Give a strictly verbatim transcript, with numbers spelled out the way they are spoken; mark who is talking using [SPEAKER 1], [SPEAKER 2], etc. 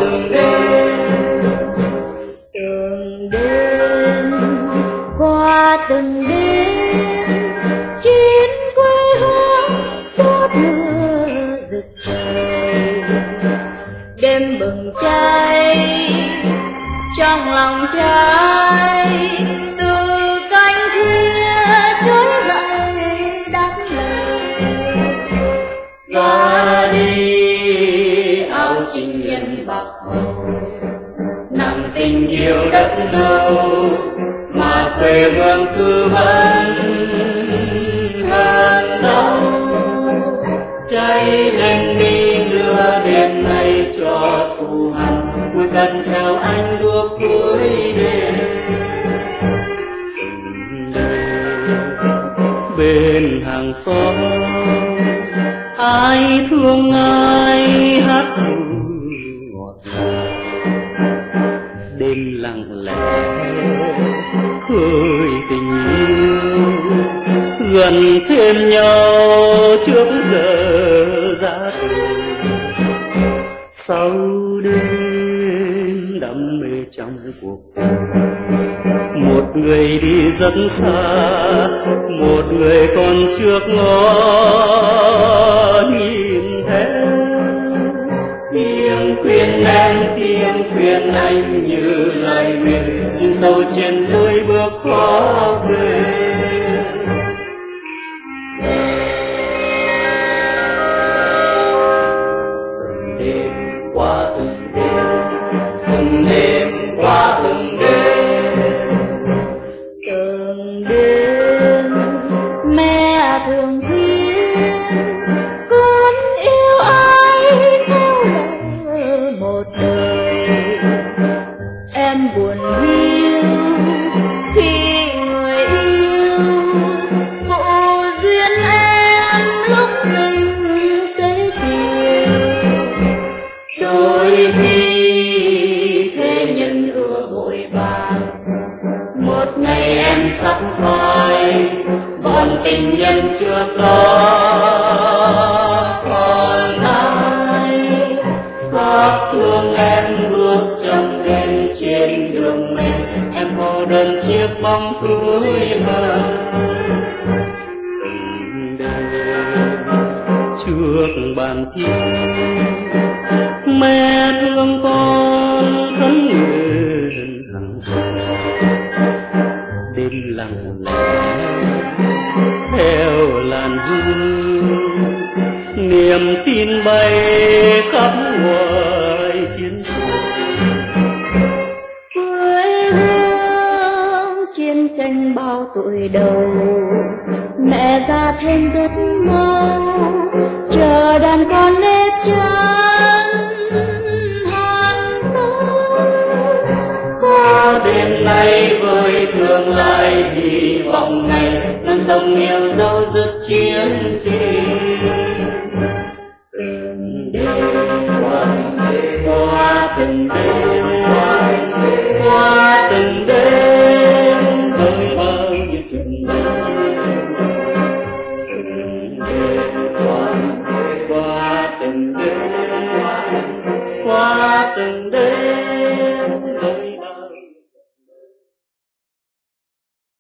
[SPEAKER 1] từng đêm,
[SPEAKER 2] từng đêm qua từng đêm, trên quê hương đốt lửa rực trời. Đêm bừng cháy trong lòng trai, từ cánh kia trỗi dậy đáp lời.
[SPEAKER 1] ra đi áo chinh nhân bạc màu, nặng tình yêu đất đâu mà quê hương cứ vẫn hơn đâu. Cháy lên đi lửa đêm nay cho thù hằn, cuối cần theo anh đuốc cuối đêm. Bên hàng xóm ai thương ai hát ru ngọt ngào, đêm lặng lẽ khơi tình yêu, gần thêm nhau trước giờ ra từ. Sau đêm đắm mê trong cuộc đời, một người đi rất xa, một người còn trước ngó nhìn theo. Tiếng khuyên em, tiếng khuyên anh như lời mềm, in sâu trên đôi bước khó quên. Từng đêm qua từng đêm, từng đêm qua từng đêm,
[SPEAKER 2] từng đêm mẹ thường khuyên con yêu ai theo lời một đời. Em buồn hiu khi người yêu vụ duyên em lúc mình sẽ chiều.
[SPEAKER 1] đôi khi thế nhân ưa vội vàng, một ngày em sắp phai, bọn tình nhân trước đó còn ai. Xót thương em bước trong đêm trên đường mình, em cô đơn chiếc bóng cuối hờn. Từng đêm trước bàn thờ, mẹ thương con khấn nguyện hằng giờ. Đêm lặng lẽ theo làn hương, niềm tin bay khắp ngoài chiến trường.
[SPEAKER 2] Quê hương chiến tranh bao tuổi đầu, mẹ ra thêm rất mau, chờ đàn con nếp chân hàng đêm.
[SPEAKER 1] Có đêm nay với tương lai hy vọng này, ngân sông yêu dấu dứt chiến tranh. Từng đêm qua từng đêm, qua từng đêm, qua từng